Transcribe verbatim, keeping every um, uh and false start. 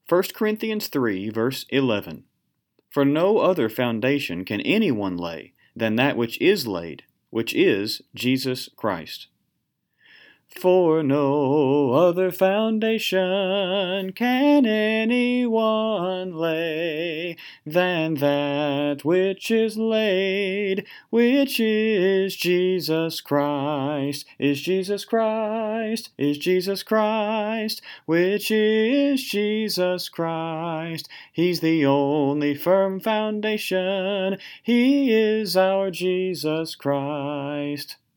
First Corinthians three, verse eleven. For no other foundation can anyone lay than that which is laid, which is Jesus Christ. For no other foundation can anyone lay than that which is laid, which is Jesus Christ, is Jesus Christ, is Jesus Christ, which is Jesus Christ. He's the only firm foundation. He is our Jesus Christ.